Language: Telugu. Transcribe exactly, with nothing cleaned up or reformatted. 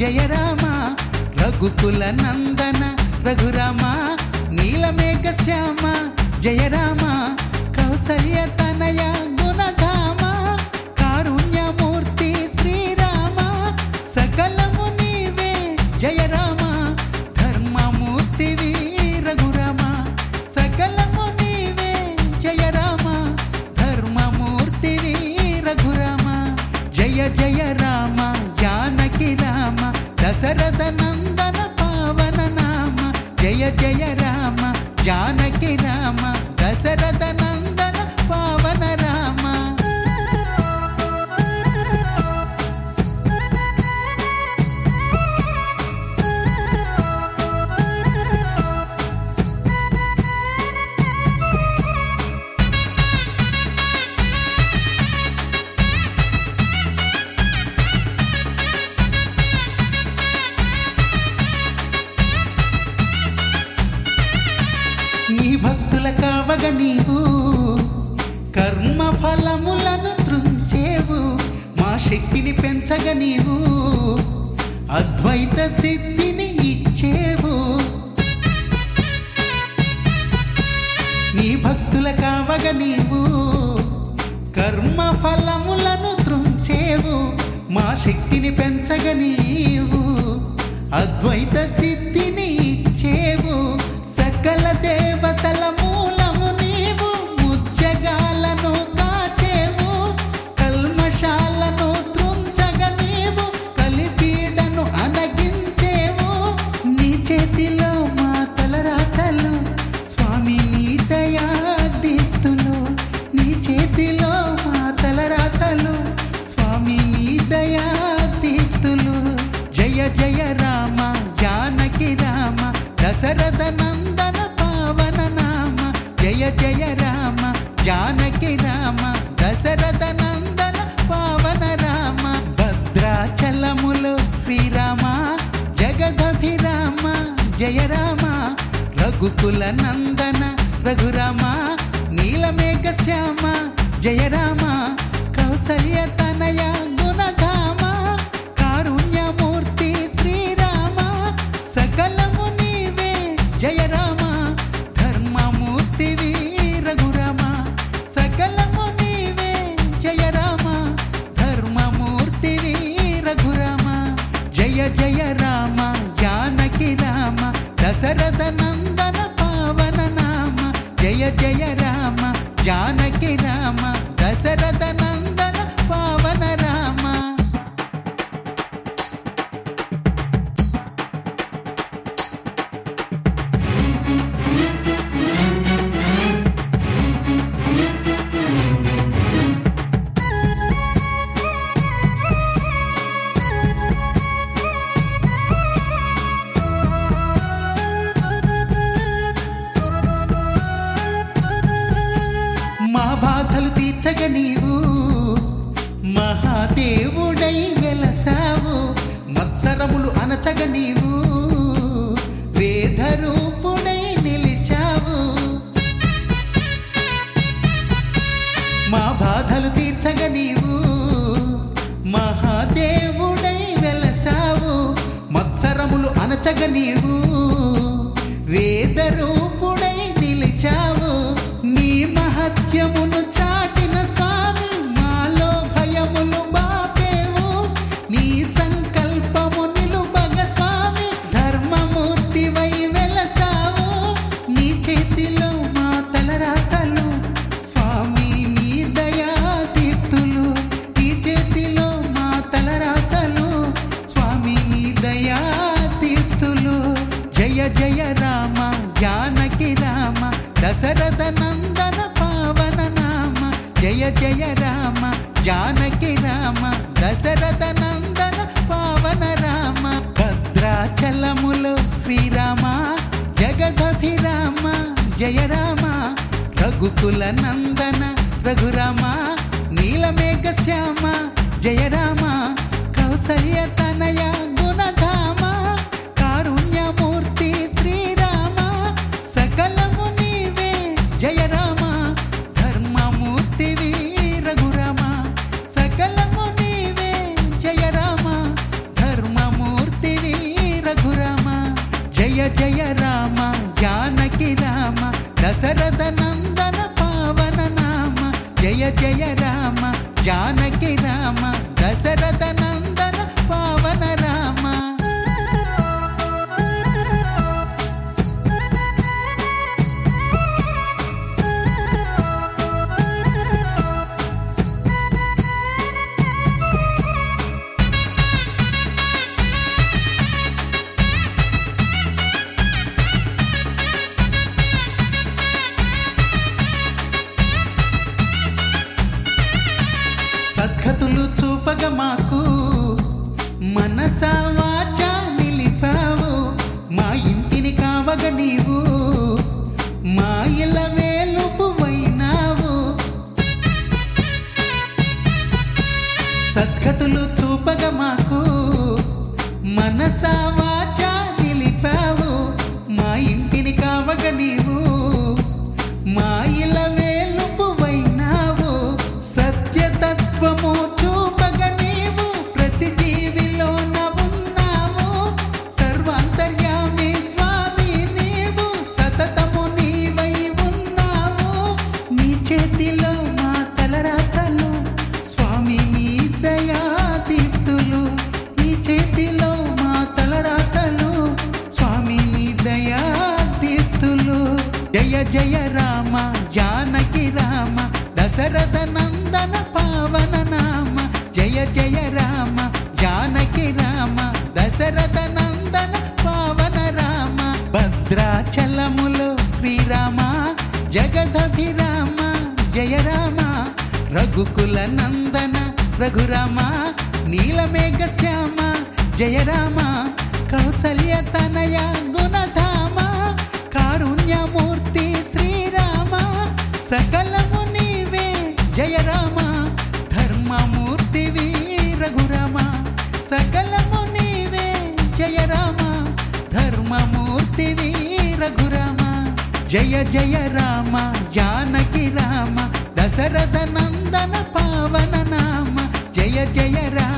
జయ రామ రఘుకుల నందన రఘురామ నీలమేఘ శ్యామ జయ రామ కౌసల్య తనయ గుణధామ కారుణ్యమూర్తి శ్రీరామ సకలము నీవే జయ రామ ధర్మమూర్తివి రఘురామ సకలము నీవే జయ రామ ధర్మమూర్తివి రఘురామ జయ జయ రామ జానకి రామ దశరథ నందన పావన నామ జయ జయ రామ జానకి రామ దశరథ నందన పావన రామ నీ భక్తుల కావగ నీవు కర్మ ఫలములను త్రుంచేవు మా శక్తిని పెంచగ నీవు అద్వైత సిద్ధిని ఇచ్చేవు నీ భక్తుల కావగ నీవు కర్మ ఫలములను త్రుంచేవు మా శక్తిని పెంచగ నీవు అద్వైత సిద్ధిని ఇచ్చేవు సకల దేవతల మూలము నీవు ముజ్జగాలను కాచేవు కల్మషాలను త్రుంచగ నీవు కలిపీడను అనగించేవు నీ చేతిలో మా తలరాతలు స్వామి నీ దయా దీప్తులు నీ చేతిలో మా తలరాతలు స్వామి నీ దయా దీప్తులు జయ జయ రామ జానకి రామ దశరథ నందన పావన నామ జయ జయ రామ జానకి రామ దశరథ నందన పావన రామ భద్రాచలములో శ్రీరామ జగదభిరామ జయ రామ రఘుకుల నందన రఘురామ నీలమేఘ శ్యామ జయ రామ కౌసల్య తనయ గుణధామ కారుణ్యమూర్తి శ్రీరామ సకలము నీవే జయ రామ ధర్మమూర్తివి రఘురామ సకలము నీవే జయ రామ ధర్మమూర్తివి రఘురామ జయ జయ రామ జానకి రామ దశరథ నందన పావన నామ జయ జయ రామ జానకి రామ దశరథ నందన పావన రామ మా బాధలు తీర్చగ నీవు మహాదేవుడై వెలసావు మత్సరములు అనచగ నీవు వేదరూపుడై నిలిచావు మా బాధలు తీర్చగ నీవు మహాదేవుడై వెలసావు మత్సరములు అనచగ నీవు వేదరూపుడై నిలిచావు నీ మహత్యమును చాటిన స్వామి మాలో భయములు బాపేవు నీ సంకల్పము నిలుబగ స్వామి ధర్మమూర్తివై వెలసావు నీ చేతిలో మా తలరాతలు స్వామి నీ దయా దీప్తులు నీ చేతిలో మా తలరాతలు స్వామి నీ దయా దీప్తులు జయ జయ రామ జానకి రామ దశరథ నందన పావన నామ జయ జయ రామ జానకి రామ దశరథ నందన పావన రామ భద్రాచలములో శ్రీరామ జగదభిరామ జయ రామ రఘుకుల నందన రఘురామ నీలమేఘ శ్యామ జయ రామ కౌసల్య తనయ గుణధామ కారుణ్యమూర్తి శ్రీరామ సకలము నీవే జయ రామ ధర్మమూర్తివి రఘురామ సకలము నీవే జయ రామ ధర్మమూర్తి జయ జయ రామ జానకి రామ దశరథ నందన పావన రామ. సద్గతులు చూపగ మాకు మనసా వాచా నిలిపావు, మా ఇంటిని కావగ నీవు మా ఇల వేలుపువైనావు. సద్గతులు చూపగ మాకు మనసా వాచా నిలిపావు, మా ఇంటిని కావగ నీవు మా ఇల వేలుపువైనావు. సత్యతత్వము చూపగ నీవు ప్రతి జీవిలోన ఉన్నావు, సర్వాంతర్యామి స్వామి నీవు సతతము నీవై ఉన్నావు. నీ చేతిలో మా తలరాతలు స్వామి నీ దయాదీప్తులు, నీ చేతిలో మా తలరాతలు స్వామి నీ దయాదీప్తులు. జయ జయ రామ జానకి రామ దశరథ నందన పావన నామ. జయ జయ రామ జానకి రామ దశరథ నందన పావన రామ. భద్రాచలములో శ్రీరామ జగదభిరామ జయ రామ. రఘుకుల నందన రఘురామ నీలమేఘ శ్యామ జయ రామ. కౌసల్య తనయ గుణధామ కారుణ్యమూర్తి శ్రీరామ. సకలము నీవే జయ రామ ధర్మమూర్తివి రఘురామ. సకలము నీవే జయ రామ ధర్మమూర్తివి రఘురామ. జయ జయ రామ జానకి రామ దశరథ నందన పావన నామ. జయ జయ రామ